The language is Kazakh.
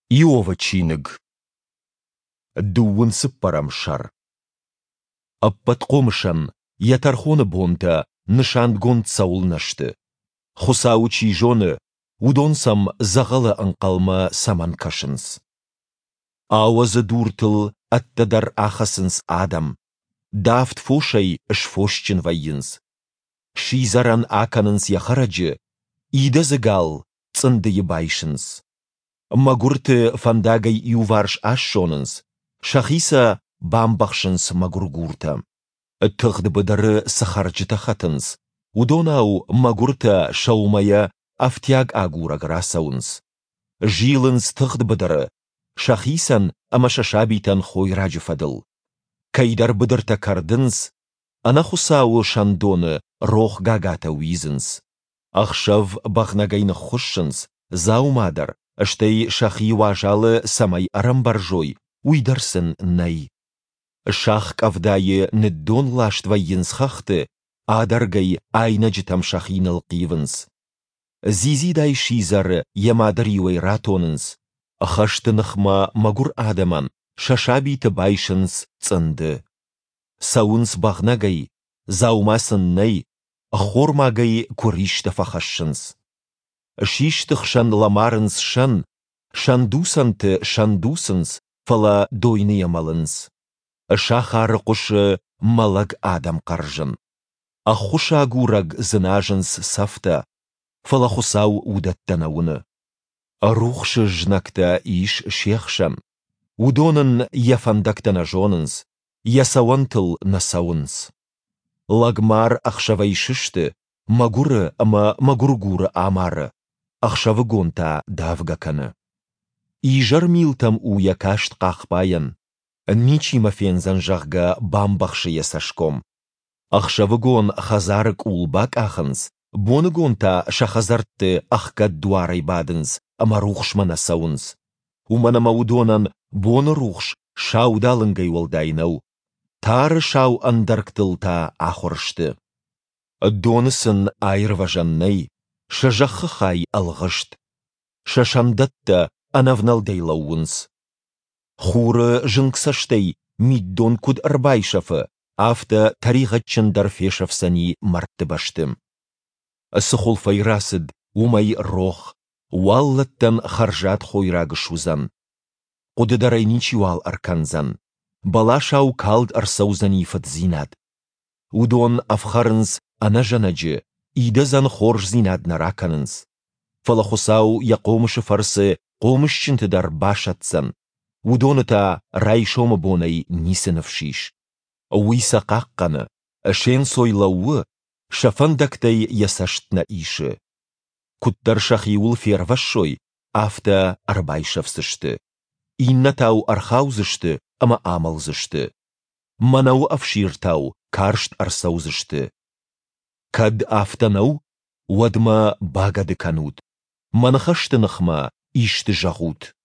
Иова чиныг. Дуун сыппарам шар. Аппат қомышан, ятархоны бонта, нышанд гонт саулнашты. Хусау чижоны, удонсам зағалы анқалма саман кашынс. Ауазы дуртыл, аттадар ахасынс адам. Дафт фошай шфошчин вайынс. Шизаран аканынс яхараджы, ида зыгал, цынды ебайшынс. Магурты фандагай юварш ашшонынс. Шахиса бамбахшынс магургурта. Тыхды быдары сахарджыта хатынс. Удонау магурта шаумая афтяг агура грасаунс. Жилынс тыхды быдары. Шахисан амашашабитан хойраджы фадыл. Кайдар быдырта кардынс. Анахусау шандоны рох гагата уизынс. Ахшав бахнагайны хушшынс. Заумадар. Штей шахи важалы самай арамбаржой. Уйдарсын най. Шах кавдайы неддон лашт вайынс хахты. Адаргай айнаджитам шахинал қивынс. Зизидай шизар ямадриуай ратонынс. Хаштынықма магур адаман шашабиты байшынс цынды. Саунс бағнагай, заумасын най, хормагай көрішті фахашшынс. Шиштық шан ламарынс шан, шандусанты шандусынс, фала дойны ямалынс. Шахары құшы малаг адам қаржын. Ахуша гураг зынажынс сафта, фала хусау удаттанауыны. Рухшы жнакта иш шехшан. Удонын яфандактана жонынс, ясауантыл насауынс. Лагмар ахшавайшышты, магуры ама магургуры амары, ахшавы гонта давгаканы. Ижар милтам уя кашт қақпайын, ничима фензан жағға бамбақшы ясашком. Ахшавы гон хазарык улбак ахынс, боны гонта шахазартты ахкад дуарай бадынс, ама рухшма насауынс. Уманама удонан боны рухш шаудалынгай олдайнау. Тары шау андарктылта ахоршты. Донысын айырважаннай, шажақы хай алғышт. Шашандатта анавналдайлауынс. Хуры жынксаштей миддон куд арбайшафы, афта тарихатчын дарфешавсани мартты баштым. Сықол файрасыд, умай рох, уаллаттан харжат хойрагы шузан. Қудыдарай ничуал арканзан. Бала шау калд арсаузани фадзинад. Удон афхарынс ана жанаджы, идазан хорж зинад нараканынс. Фалахусау яқомышы фарсы қомышчынты дар башатсан. Удоныта райшомы бонай нисынывшиш. Уйса қаққаны, шен сойлауы, шафандактай ясаштна иші. Куттар шахиул фервашой, афта арбайшавсышты. Иннатау архаузышты, ама амалзышты. Манау афширтау, каршт арсаузышты. Кад афтанау, уадма багады канут. Манахаштынықма ишті жағут.